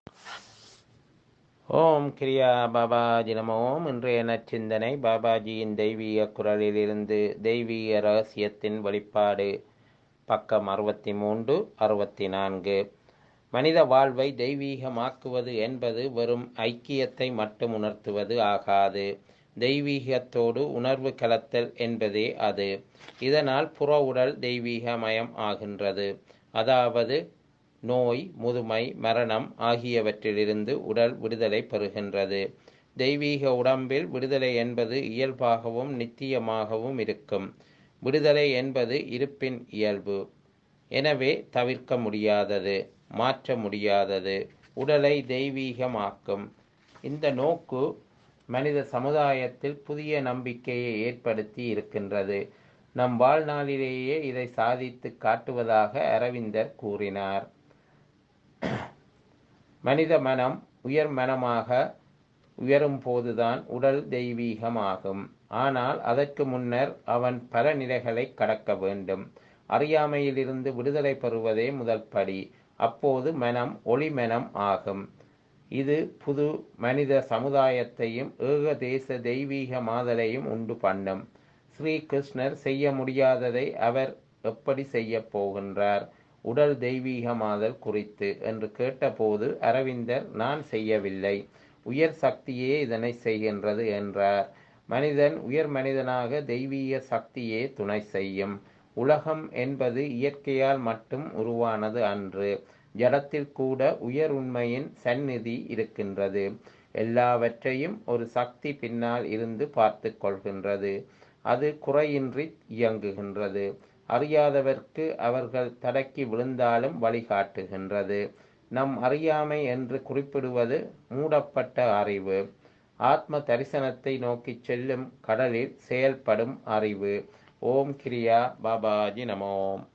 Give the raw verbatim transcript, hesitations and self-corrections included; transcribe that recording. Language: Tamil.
ஓம் கிரியா பாபாஜி நம ஓம். இன்றைய நற்சிந்தனை பாபாஜியின் தெய்வீக குரலிலிருந்து தெய்வீக ரகசியத்தின் வெளிப்பாடு. பக்கம் அறுபத்தி மூன்று அறுபத்தி நான்கு. மனித வாழ்வை தெய்வீகமாக்குவது என்பது வெறும் ஐக்கியத்தை மட்டும் உணர்த்துவது ஆகாது. தெய்வீகத்தோடு உணர்வு கலத்தல் என்பதே அது. இதனால் புற உடல் தெய்வீகமயம் ஆகின்றது. அதாவது நோய், முதுமை, மரணம் ஆகியவற்றிலிருந்து உடல் விடுதலை பெறுகின்றது. தெய்வீக உடம்பில் விடுதலை என்பது இயல்பாகவும் நித்தியமாகவும் இருக்கும். விடுதலை என்பது இருப்பின் இயல்பு. எனவே தவிர்க்க முடியாதது, மாற்ற முடியாதது, உடலை தெய்வீகமாக்கும். இந்த நோக்கு மனித சமுதாயத்தில் புதிய நம்பிக்கையை ஏற்படுத்தி இருக்கின்றது. நம் வாழ்நாளிலேயே இதை சாதித்து காட்டுவதாக அரவிந்தர் கூறினார். மனித மனம் உயர் மனமாக உயரும் போதுதான் உடல் தெய்வீகமாகும். ஆனால் அதற்கு முன்னர் அவன் பல நிலைகளை கடக்க வேண்டும். அறியாமையிலிருந்து விடுதலை பெறுவதே முதல் படி. அப்போது மனம் ஒளி மனம் ஆகும். இது புது மனித சமுதாயத்தையும் ஏகதேச தெய்வீக மாதலையும் உண்டு பண்ணும். ஸ்ரீ கிருஷ்ணர் செய்ய முடியாததை அவர் எப்படி செய்ய போகின்றார்? உடல் தெய்வீகமாதல் குறித்து என்று கேட்டபோது அரவிந்தர், நான் செய்யவில்லை, உயர் சக்தியே இதனை செய்கின்றது என்றார். மனிதன் உயர் மனிதனாக தெய்வீக சக்தியே துணை செய்யும். உலகம் என்பது இயற்கையால் மட்டும் உருவானது அன்று. ஜடத்தில் கூட உயர் உண்மையின் சந்நிதி இருக்கின்றது. எல்லாவற்றையும் ஒரு சக்தி பின்னால் இருந்து பார்த்து கொள்கின்றது. அது குறையின்றி இயங்குகின்றது. அறியாதவர்க்கு அவர்கள் தடக்கி விழுந்தாலும் வழிகாட்டுகின்றது. நம் அறியாமை என்று குறிப்பிடுவது மூடப்பட்ட அறிவு. ஆத்ம தரிசனத்தை நோக்கி செல்லும் கடலில் செயல்படும் அறிவு. ஓம் கிரியா பாபாஜி நமோம்.